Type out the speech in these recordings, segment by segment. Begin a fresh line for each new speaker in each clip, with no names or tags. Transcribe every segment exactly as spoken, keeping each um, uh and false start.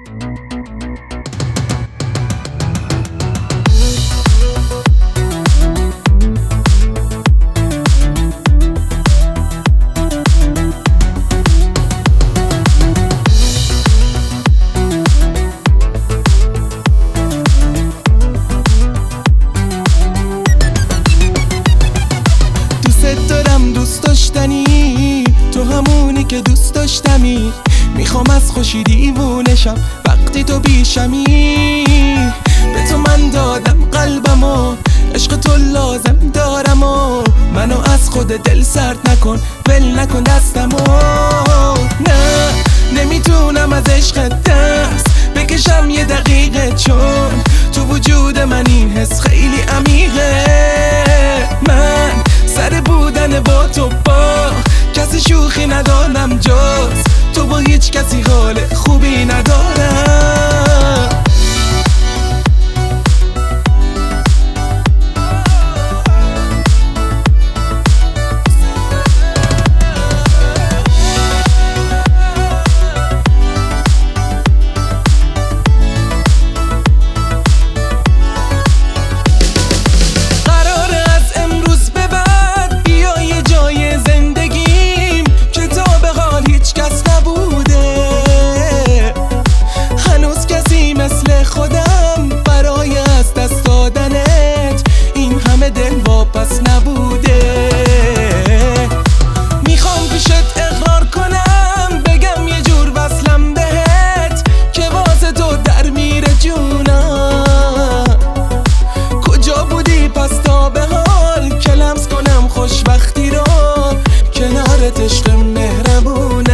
دوست داشتنی تو همونی که دوست داشتمی، میخوام از خوشی دیوونه شم وقتی تو پیشمی. به تو من دادم قلبمو، عشق تو لازم دارم و منو از خود دل سرد نکن، ول نکن دستمو. نه نمیتونم از عشق دست بکشم یه دقیقه، چون تو وجود من این حس خیلی عمیقه. من سر بودن با تو با کسی شوخی ندارم، جز تو با هیچ کسی حال خوبی ندارم. خودم برای از دست دادنت این همه دل واپس نبوده. میخوام پیشت اقرار کنم، بگم یه جور وصلم بهت که واسه تو در میره جونم. کجا بودی پس تا به حال که لمس کنم خوشبختی رو کنارت، عشق مهربونم.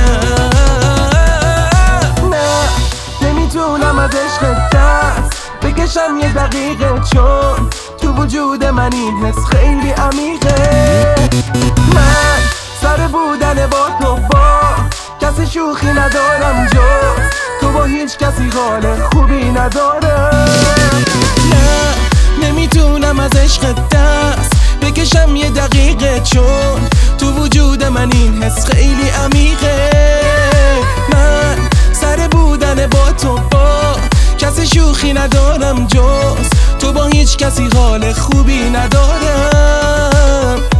نه نمیتونم از عشق بکشم یه دقیقه، چون تو وجود من این حس خیلی عمیقه. من سر بودن با تو با کسی شوخی ندارم، جز تو با هیچ کسی حال خوبی ندارم. نه نمیتونم از عشق دست بکشم یه دقیقه، چون تو وجود من این حس خیلی عمیقه. من سر بودن با تو با کسی شوخی ندارم، جز تو با هیچ کسی حال خوبی ندارم.